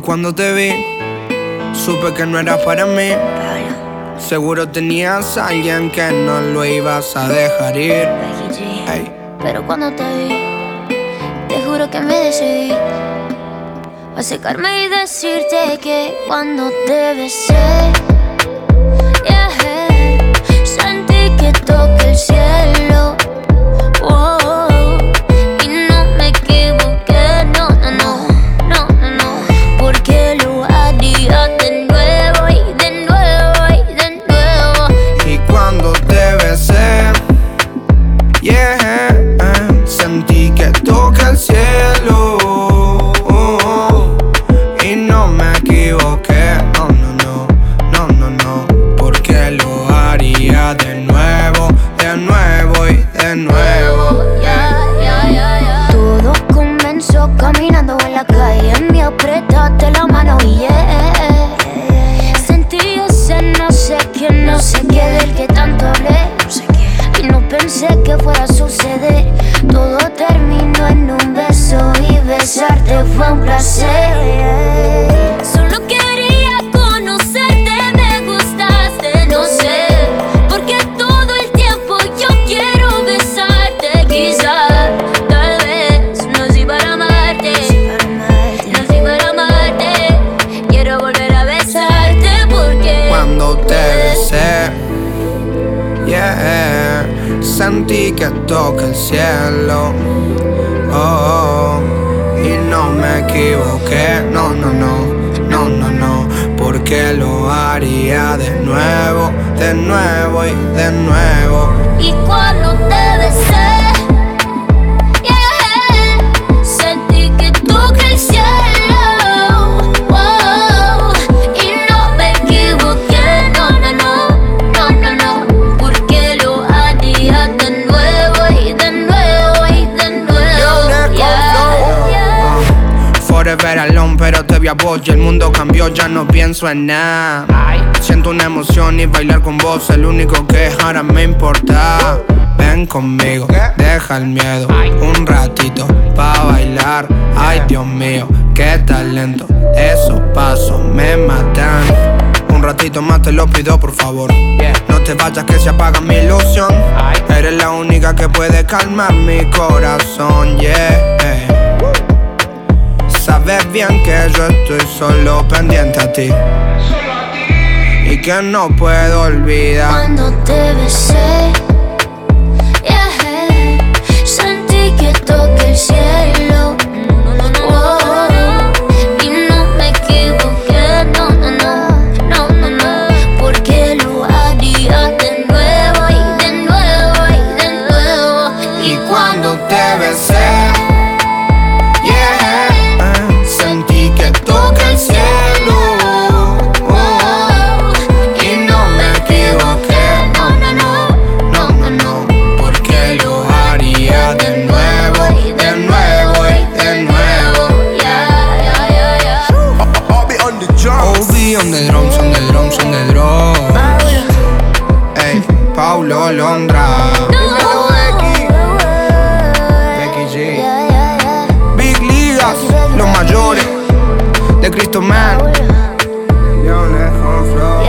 cuando te vi, supe que no eras para mí. Seguro tenías a alguien que no lo ibas a dejar ir. Hey. Pero cuando te vi, te juro que me decidí a secarme y decirte que cuando te besé, yeah, sentí que toqué el cielo. Y no me equivoqué, no, porque lo haría de nuevo y de nuevo y de nuevo. Y cuando te besé, yeah, sentí que toqué el cielo. Y no me equivoqué, no, porque lo haría de nuevo y de nuevo. Todo comenzó caminando en la calle, me apretaste la mano y sentí ese no sé qué del que tanto hablé. Y no pensé que fuera a suceder. Todo terminó en un beso y besarte fue un placer. Solo quería conocerte, me gustaste, no sé, porque todo el tiempo yo quiero besarte. Quizás, tal vez, nací para amarte, nací para amarte. Quiero volver a besarte porque Cuando te besé, yeah, sentí que toqué el cielo. Y no me equivoqué, no, porque lo haría de nuevo y de nuevo. Y cuando te besé, yeah, sentí que toqué el cielo. Y no me equivoqué, no, porque lo haría de nuevo y de nuevo y de nuevo. Forever alone, pero te vi a vos y el mundo cambió, ya no pienso en nada. Siento una emoción y bailar con vos, el único que ahora me importa. Ven conmigo, deja el miedo, un ratito pa' bailar. Ay, Dios mío, qué talento, esos pasos me matan. Un ratito más te lo pido, por favor. No te vayas que se apaga mi ilusión. Eres la única que puede calmar mi corazón, yeah. Sabes bien que yo estoy solo pendiente a ti y que no puedo olvidar. Cuando te besé, yeah, sentí que toqué el cielo. Y no me equivoqué, no, porque lo haría de nuevo y de nuevo y de nuevo. Y cuando te besé, sentí que toqué el cielo. Y no me equivoqué, no, porque lo haría de nuevo y de nuevo y de nuevo. Obi on the drums, on the drums, on the drums. Ey, Paulo Londra, Becky G, Big Ligas, los mayores de Cristo Man. Yo, Flow.